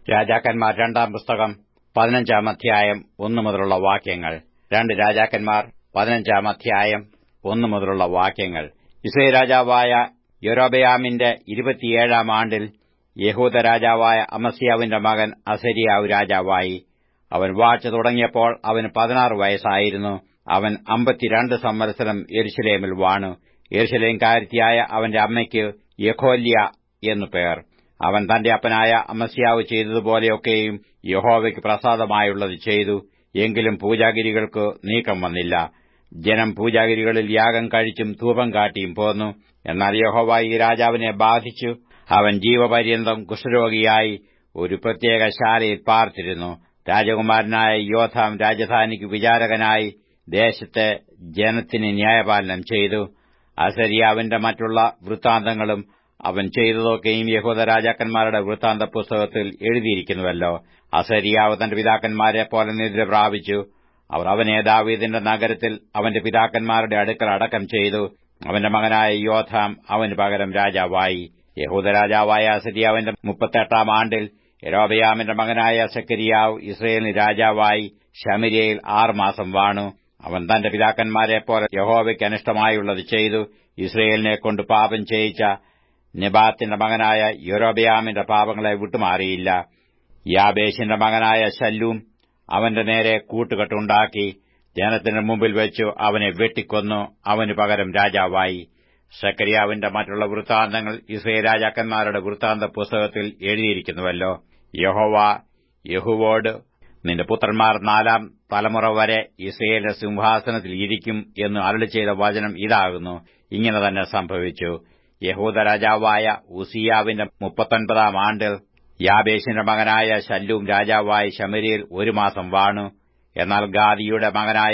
രാജാക്കന്മാർ രണ്ടാം പുസ്തകം 15-ാം അധ്യായം 1 മുതലുള്ള വാക്യങ്ങൾ. 2 രാജാക്കന്മാർ 15-ാം അധ്യായം 1 മുതലുള്ള വാക്യങ്ങൾ. യിസ്രായേൽ രാജാവായ യൊരോബെയാമിന്റെ 27-ാം ആണ്ടിൽ യെഹൂദ രാജാവായ അമസ്യാവിന്റെ മകൻ അസര്യാവ് രാജാവായി. അവൻ വാഴ്ച തുടങ്ങിയപ്പോൾ അവന് 16 വയസ്സായിരുന്നു. അവൻ 52 സംവത്സരം യെരൂശലേമിൽ വാണു. യെരൂശലേംകാരത്തിയായ അവന്റെ അമ്മയ്ക്ക് യെഖോല്യ എന്നു പേർ. അവൻ തന്റെ അപ്പനായ അമസ്യാവ് ചെയ്തതുപോലെയൊക്കെയും യഹോവയ്ക്ക് പ്രസാദമായുള്ളത് ചെയ്തു. എങ്കിലും പൂജാഗിരികൾക്ക് നീക്കം വന്നില്ല. ജനം പൂജാഗിരികളിൽ യാഗം കഴിച്ചും ധൂപം കാട്ടിയും പോന്നു. എന്നാൽ യഹോവ ഈ രാജാവിനെ ബാധിച്ചു. അവൻ ജീവപര്യന്തം കുഷ്ഠരോഗിയായി ഒരു പ്രത്യേക ശാലയിൽ പാർത്തിരുന്നു. രാജകുമാരനായ യോഥാം രാജധാനിക്ക് വിചാരകനായി ദേശത്തെ ജനത്തിന് ന്യായപാലനം ചെയ്തു. അസര്യാവിന്റെ മറ്റുള്ള വൃത്താന്തങ്ങളും അവൻ ചെയ്തതൊക്കെയും യഹൂദ രാജാക്കന്മാരുടെ വൃത്താന്ത പുസ്തകത്തിൽ എഴുതിയിരിക്കുന്നുവല്ലോ. അസര്യാവ് തന്റെ പിതാക്കന്മാരെ പോലെ നിദ്ര പ്രാപിച്ചു. അവർ അവനെ ദാവീദിന്റെ നഗരത്തിൽ അവന്റെ പിതാക്കന്മാരുടെ അടുക്കൽ അടക്കം ചെയ്തു. അവന്റെ മകനായ യോഥാം അവന് പകരം രാജാവായി. യഹൂദ രാജാവായ അസര്യാവിന്റെ 38-ാം ആണ്ടിൽ യൊരോബെയാമിന്റെ മകനായ സെഖര്യാവ് യിസ്രായേലിന് രാജാവായി ശമര്യയിൽ 6 മാസം വാണു. അവൻ തന്റെ പിതാക്കന്മാരെ പോലെ യഹോവയ്ക്ക് അനിഷ്ടമായുള്ളത് ചെയ്തു. യിസ്രായേലിനെ കൊണ്ട് പാപം ചെയ്യിച്ച നെബാത്തിന്റെ മകനായ യൊരോബെയാമിന്റെ പാപങ്ങളെ വിട്ടുമാറിയില്ല. യാബേശിന്റെ മകനായ ശല്ലൂം അവന്റെ നേരെ കൂട്ടുകെട്ടുണ്ടാക്കി ജനത്തിന്റെ മുമ്പിൽ വെച്ചു അവനെ വെട്ടിക്കൊന്നു. അവന് പകരം രാജാവായി. സെഖര്യാവിന്റെ മറ്റുള്ള വൃത്താന്തങ്ങൾ യിസ്രായേൽ രാജാക്കന്മാരുടെ വൃത്താന്ത പുസ്തകത്തിൽ എഴുതിയിരിക്കുന്നുവല്ലോ. യഹോവ യെഹൂവോട്, നിന്റെ പുത്രന്മാർ 4-ാം തലമുറ വരെ യിസ്രായേലിന്റെ സിംഹാസനത്തിൽ ഇരിക്കും എന്ന് അരുളിച്ചെയ്ത വചനം ഇതാകുന്നു. ഇങ്ങനെ തന്നെ സംഭവിച്ചു. യഹൂദ രാജാവായ ഉസിയാവിന്റെ 39-ാം ആണ്ടിൽ യാബേശിന്റെ മകനായ ശല്ലൂം രാജാവായി ശമര്യയിൽ 1 മാസം വാണു. എന്നാൽ ഗാദിയുടെ മകനായ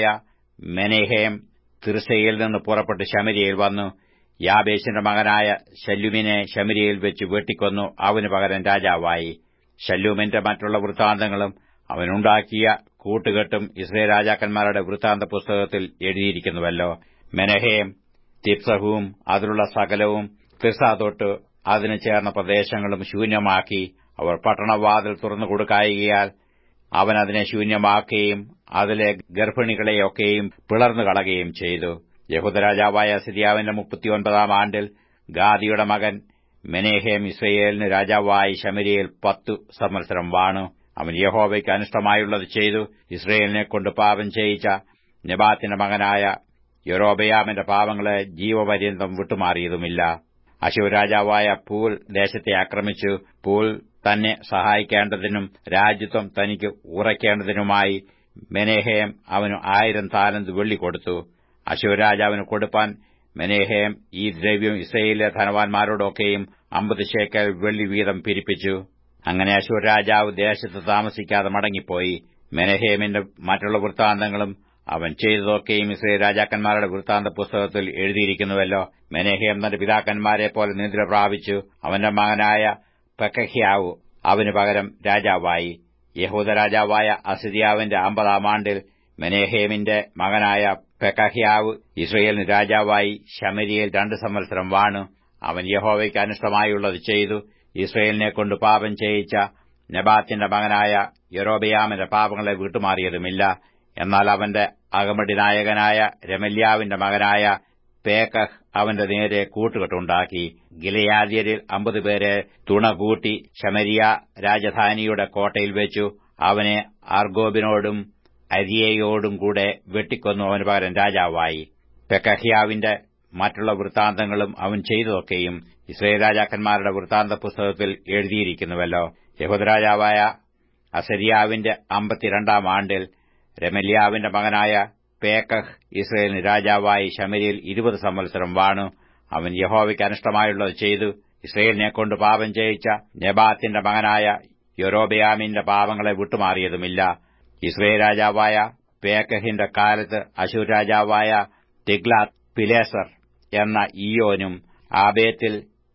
മെനഹേം തിർസയിൽ നിന്ന് പുറപ്പെട്ട് ശമര്യയിൽ വന്നു. യാബേശിന്റെ മകനായ ശല്ലൂമിനെ ശമര്യയിൽ വെച്ച് വെട്ടിക്കൊന്നു. അവന് പകരം രാജാവായി. ശല്ലൂമിന്റെ മറ്റുള്ള വൃത്താന്തങ്ങളും അവനുണ്ടാക്കിയ കൂട്ടുകെട്ടും യിസ്രായേൽ രാജാക്കന്മാരുടെ വൃത്താന്ത പുസ്തകത്തിൽ എഴുതിയിരിക്കുന്നുവല്ലോ. മെനഹേം തിപ്സഹും അതിലുള്ള സകലവും, തിർസ തൊട്ട് അതിന് ചേർന്ന പ്രദേശങ്ങളും ശൂന്യമാക്കി. അവർ പട്ടണവാതിൽ തുറന്നുകൊടുക്കായികയാൽ അവൻ അതിനെ ശൂന്യമാക്കുകയും അതിലെ ഗർഭിണികളെയൊക്കെയും പിളർന്നുകളയുകയും ചെയ്തു. യഹൂദരാജാവായ അസര്യാവിന്റെ 39-ാം ആണ്ടിൽ ഗാദിയുടെ മകൻ മെനഹേം യിസ്രായേലിന് രാജാവായി ശമര്യയിൽ 10 സംവത്സരം വാണു. അവൻ യഹോവയ്ക്ക് അനിഷ്ടമായുള്ളത് ചെയ്തു. യിസ്രായേലിനെ കൊണ്ട് പാപം ചെയ്യിച്ച നെബാത്തിന്റെ മകനായ യൊരോബെയാമിന്റെ പാപങ്ങളെ ജീവപര്യന്തം വിട്ടുമാറിയതുമില്ല. അശ്ശൂർ രാജാവായ പൂൽ ദേശത്തെ ആക്രമിച്ചു. പൂൽ തന്നെ സഹായിക്കേണ്ടതിനും രാജ്യത്വം തനിക്ക് ഉറയ്ക്കേണ്ടതിനുമായി മെനഹേം അവന് 1000 താലന്ത് വെള്ളി കൊടുത്തു. അശ്ശൂർ രാജാവിന് കൊടുപ്പാൻ മെനഹേം ഈ ദ്രവ്യം യിസ്രായേലിലെ ധനവാന്മാരോടൊക്കെയും 50 ശേക്കെൽ വെള്ളി വീതം പിരിപ്പിച്ചു. അങ്ങനെ അശ്ശൂർ രാജാവ് ദേശത്ത് താമസിക്കാതെ മടങ്ങിപ്പോയി. മെനഹേമിന്റെ മറ്റുള്ള വൃത്താന്തങ്ങളും അവൻ ചെയ്തതൊക്കെയും യിസ്രായേൽ രാജാക്കന്മാരുടെ വൃത്താന്ത പുസ്തകത്തിൽ എഴുതിയിരിക്കുന്നുവല്ലോ. മെനഹേം തന്റെ പിതാക്കന്മാരെ പോലെ നിദ്ര പ്രാപിച്ചു. അവന്റെ മകനായ പെക്കഹ്യാവ് അവന് പകരം രാജാവായി. യഹൂദ രാജാവായ അസര്യാവിന്റെ 50-ാം ആണ്ടിൽ മെനഹേമിന്റെ മകനായ പെക്കഹ്യാവ് യിസ്രായേലിന് രാജാവായി ശമര്യയിൽ 2 സംവത്സരം വാണു. അവൻ യഹോവയ്ക്ക് അനിഷ്ടമായുള്ളത് ചെയ്തു. യിസ്രായേലിനെ കൊണ്ട് പാപം ചെയ്യിച്ച നെബാത്തിന്റെ മകനായ യൊരോബെയാമിന്റെ പാപങ്ങളെ വിട്ടുമാറിയതുമില്ല. എന്നാൽ അവന്റെ അകമ്പടി നായകനായ രെമല്യാവിന്റെ മകനായ പേക്കഹ് അവന്റെ നേരെ കൂട്ടുകെട്ടുണ്ടാക്കി. ഗിലെയാദ്യരിൽ 50 പേരെ തുണകൂട്ടി ശമര്യ രാജധാനിയുടെ കോട്ടയിൽ വെച്ചു. അവനെ അർഗോബിനോടും അരിയയോടും കൂടെ വെട്ടിക്കൊന്നു. അവന് പകരം രാജാവായി. പെക്കഹ്യാവിന്റെ മറ്റുള്ള വൃത്താന്തങ്ങളും അവൻ ചെയ്തതൊക്കെയും യിസ്രായേൽ രാജാക്കന്മാരുടെ വൃത്താന്ത പുസ്തകത്തിൽ എഴുതിയിരിക്കുന്നുവല്ലോ. യഹൂദരാജാവായ അസര്യാവിന്റെ 52-ാം ആണ്ടിൽ രെമല്യാവിന്റെ മകനായ പേക്കഹ് യിസ്രായേലിന് രാജാവായി ശമര്യയിൽ 20 സംവത്സരം വാണു. അവൻ യഹോവയ്ക്ക് അനിഷ്ടമായുള്ളത് ചെയ്തു. യിസ്രായേലിനെ കൊണ്ട് പാപം ചെയ്യിച്ച നെബാത്തിന്റെ മകനായ യൊരോബെയാമിന്റെ പാപങ്ങളെ വിട്ടുമാറിയതുമില്ല. യിസ്രായേൽ രാജാവായ പേക്കഹിന്റെ കാലത്ത് അശ്ശൂർ രാജാവായ തിഗ്ലാത്ത് പിലേസർ എന്ന ഈയോനും ആബേത്തിൽ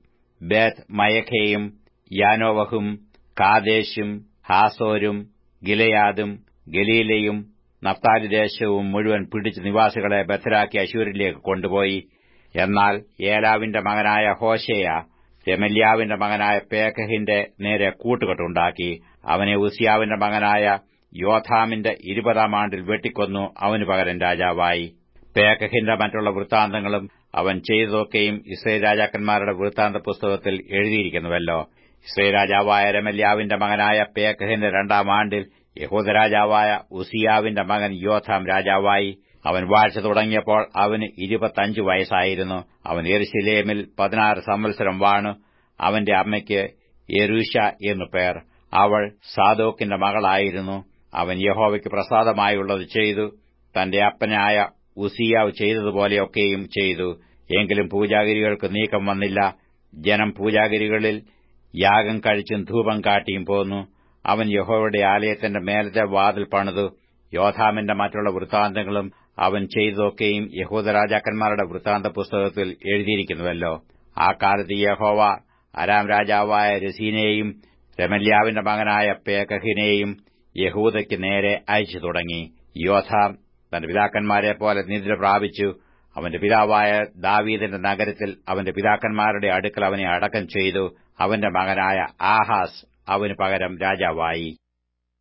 ബേത്ത് മയഖയും യാനോവഹും കാദേശും ഹാസോരും ഗിലെയാദും ഗലീലയും നഫ്താലി ദേശവും മുഴുവൻ പിടിച്ച് നിവാസികളെ ബദ്ധരാക്കി അശ്ശൂരിലേക്ക് കൊണ്ടുപോയി. എന്നാൽ ഏലാവിന്റെ മകനായ ഹോശേയ രെമല്യാവിന്റെ മകനായ പേക്കഹിന്റെ നേരെ കൂട്ടുകെട്ടുണ്ടാക്കി. അവനെ ഉസിയാവിന്റെ മകനായ യോഥാമിന്റെ 20-ാം ആണ്ടിൽ വെട്ടിക്കൊന്നു. അവനു പകരം രാജാവായി. പേക്കഹിന്റെ മറ്റുള്ള വൃത്താന്തങ്ങളും അവൻ ചെയ്തതൊക്കെയും യിസ്രായേൽ രാജാക്കന്മാരുടെ വൃത്താന്ത പുസ്തകത്തിൽ എഴുതിയിരിക്കുന്നുവല്ലോ. യിസ്രായേൽ രാജാവായ രെമല്യാവിന്റെ മകനായ പേക്കഹിന്റെ 2-ാം ആണ്ടിൽ യഹൂദരാജാവായ ഉസിയാവിന്റെ മകൻ യോഥാം രാജാവായി. അവൻ വാഴ്ച തുടങ്ങിയപ്പോൾ അവന് 25 വയസ്സായിരുന്നു. അവൻ യെരൂശലേമിൽ 16 സംവത്സരം വാണു. അവന്റെ അമ്മയ്ക്ക് യെരൂശ എന്നു പേർ. അവൾ സാദോക്കിന്റെ മകളായിരുന്നു. അവൻ യഹോവയ്ക്ക് പ്രസാദമായുള്ളത് ചെയ്തു. തന്റെ അപ്പനായ ഉസിയാവ് ചെയ്തതുപോലെയൊക്കെയും ചെയ്തു. എങ്കിലും പൂജാഗിരികൾക്ക് നീക്കം വന്നില്ല. ജനം പൂജാഗിരികളിൽ യാഗം കഴിച്ചും ധൂപം കാട്ടിയും പോന്നു. അവൻ യഹോവയുടെ ആലയത്തിന്റെ മേലത്തെ വാതിൽ പണിതു. യോഥാമിന്റെ മറ്റുള്ള വൃത്താന്തങ്ങളും അവൻ ചെയ്തതൊക്കെയും യഹൂദരാജാക്കന്മാരുടെ വൃത്താന്ത പുസ്തകത്തിൽ എഴുതിയിരിക്കുന്നുവല്ലോ. ആ കാലത്ത് യഹോവ അരാം രാജാവായ രെസീനെയും രെമല്യാവിന്റെ മകനായ പേക്കഹിനെയും യഹൂദയ്ക്ക് നേരെ അയച്ചു തുടങ്ങി. യോഥാം തന്റെ പിതാക്കന്മാരെപ്പോലെ നിദ്ര പ്രാപിച്ചു. അവന്റെ പിതാവായ ദാവീദിന്റെ നഗരത്തിൽ അവന്റെ പിതാക്കന്മാരുടെ അടുക്കൽ അവനെ അടക്കം ചെയ്തു. അവന്റെ മകനായ ആഹാസ് അവന് പകരം രാജാവായി.